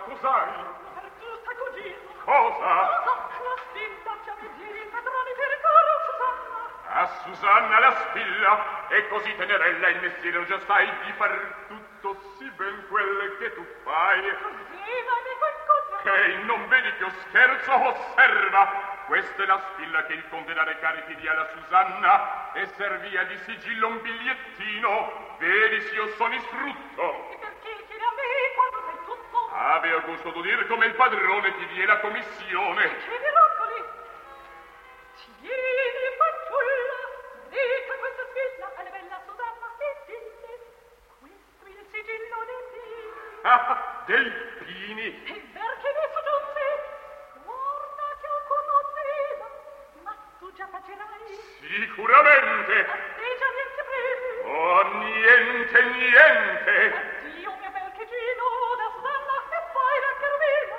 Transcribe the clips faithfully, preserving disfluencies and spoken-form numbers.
cos'hai? Per giusta cugino. Cosa? La spilla che avvegli i padroni per caro Susanna. A Susanna la spilla, e così tenerella il mestiere già sai di far tutto sì ben quelle che tu fai. Così dammi qualcosa. Ehi, non vedi che io scherzo, osserva. Questa è la spilla che il conte da recarichi dia alla Susanna e servia di sigillo un bigliettino. Vedi se io sono isfrutto. E perché chiedi a me quando sei tutto? Aveva gusto d'udir come il padrone ti die la commissione. Chiedi roccoli. Tieni, fanciulla, dica questa spilla alla bella Susanna e dille, questo è il sigillo dei pini. Ah, dei pini. E perché ne soggiunse? Guarda che ho conosceva, ma tu già facerai. Sicuramente. A te già niente premi. Oh, niente, niente. Addio, mio bel chigino, da Susanna e poi da Carmina.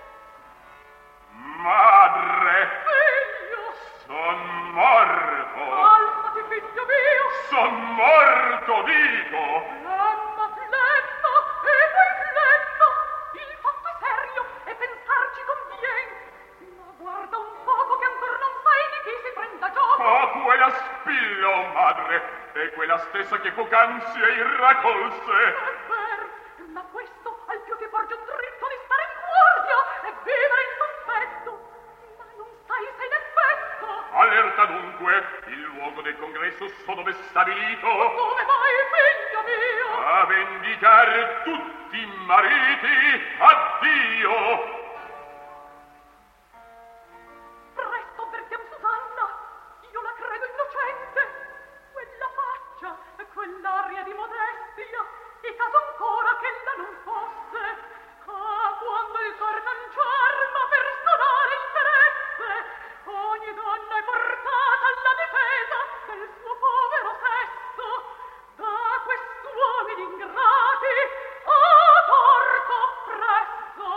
Madre. Figlio. Son morto. Calmati, figlio mio. Son morto, dico. Flemma, flemma, e poi flemma. Il fatto è serio e pensarci conviene. Ma guarda un poco che ancora non sai di chi si prenda gioco. Oh, quella spilla, oh madre, è quella stessa che poc'anzi ei raccolse. È vero, ma questo al più ti porge un dritto di stare in guardia e vivere in sospetto. Ma non sai se in effetto. Allerta dunque, il luogo del congresso so dove è stabilito. Dove vai, figlio mio? A vendicare tutti i mariti. Addio. Presto perché Susanna, io la credo innocente. Quella faccia, quell'aria di modestia, e caso ancora che ella non fosse. Ah, quando il cor non c'arma per stonare interesse, ogni donna è portata alla difesa del suo povero sesso. Da quest'uomini ingrati a torto presso.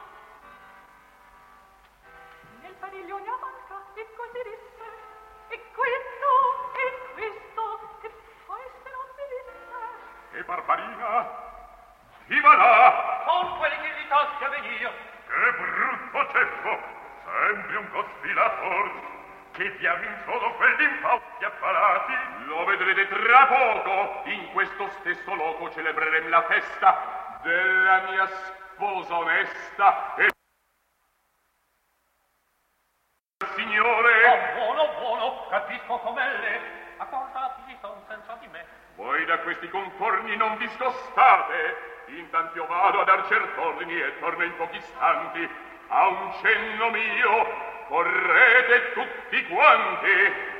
Nel padiglione a manca e così disse, e questo, e questo, che poi se non mi disse. E Barbarina? Chi va là? Con quelli che li tassi a venire. Che brutto ceppo! Sembri un cospilator che vi ha rinsodo quegli infausti apparati. Lo vedrete tra poco. In questo stesso loco celebreremo la festa della mia sposa onesta e signore. Oh, buono, buono, capisco com'è le. Accordati son senza di me. Voi da questi contorni non vi scostate. Intanto io vado a dar certi ordini e torno in pochi istanti. A un cenno mio correte tutti quanti.